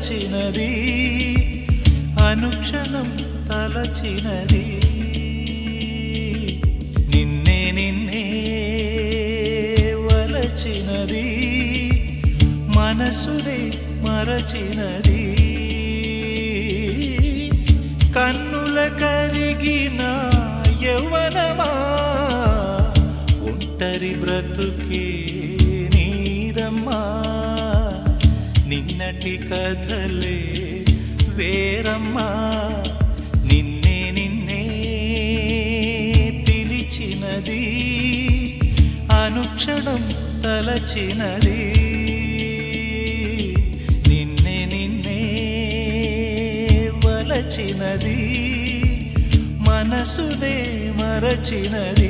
వలచినది అనుక్షణం తలచినది నిన్నే నిన్నే వలచినది మనసునే మరచినది కన్నుల కరిగిన యవ్వనమా ఒంటరి బ్రతుకే నీదమ్మా నిన్నటి కథలే వేరమ్మా నిన్నే నిన్నే పిలిచినది అనుక్షణం తలచినది నిన్నే నిన్నే వలచినది మనసునే మరచినది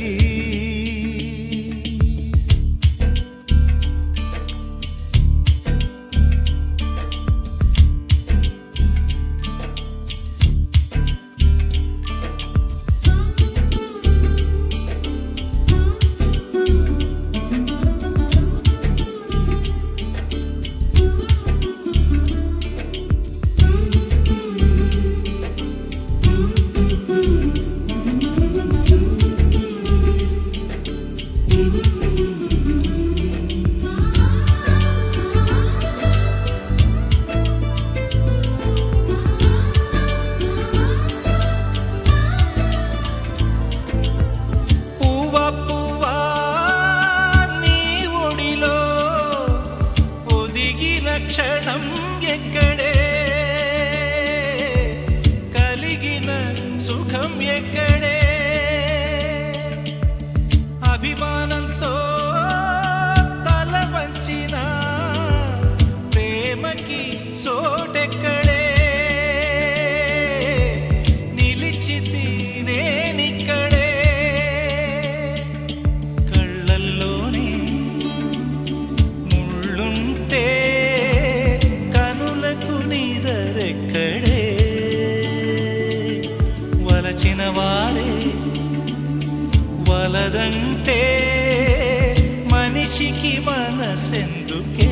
క్షణం ఎక్కడే కలిగిన సుఖం ఎక్కడే అభిమానంతో తల వంచిన ప్రేమకి చోటెక్కడే నిలిచితి నేనిక్కడే కళ్ళల్లోనే ముళ్ళుంటే నిదరెక్కడే వలచిన వాడే వలదంటే మనిషికి మనసెందుకే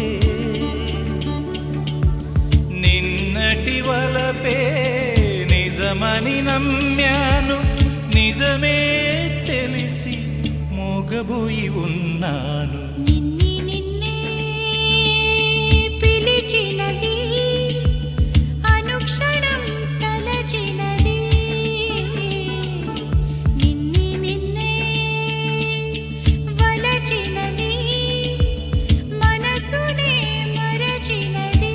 నిన్నటి వలపే నిజమని నమ్మాను నిజమే తెలిసి మోగబోయి ఉన్నాను నిన్నే నిన్నే పిలిచినది అనుక్షణం తలచినది నిన్నే నిన్నే వలచినది మనసునే మరచినది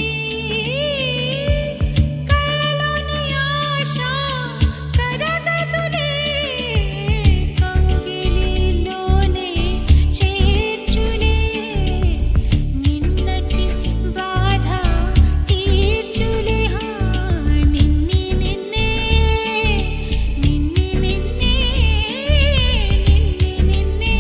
కళ్ళలోని ఆశ కరగతులే కౌగిలిలోనే చేర్చులే నిన్నటి బాధ తీర్చులే నిన్నే నిన్నే నిన్నే నిన్నే నిన్నే నిన్నే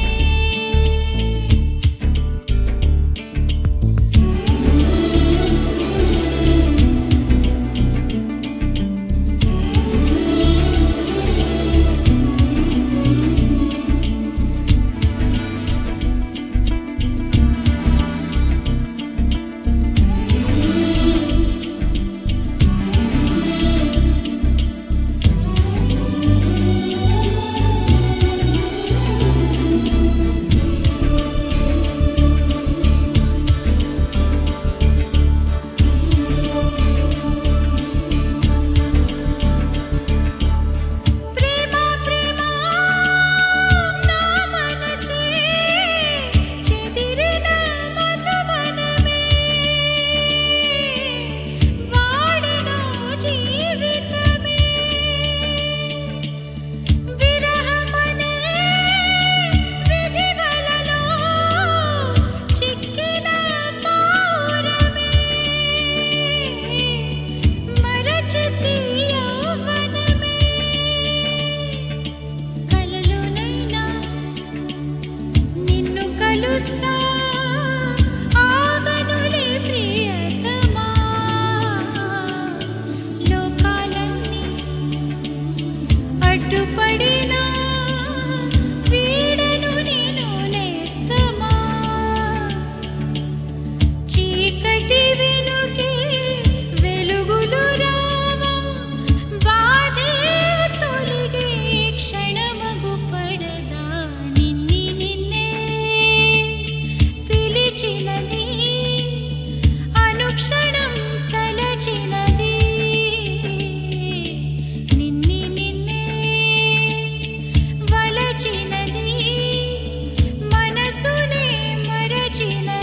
ఆగనులే ప్రియతమా లోకాలన్నీ అడ్డుపడినా వీడను నేను నేస్తమా చీకటి వెనుకే వినవే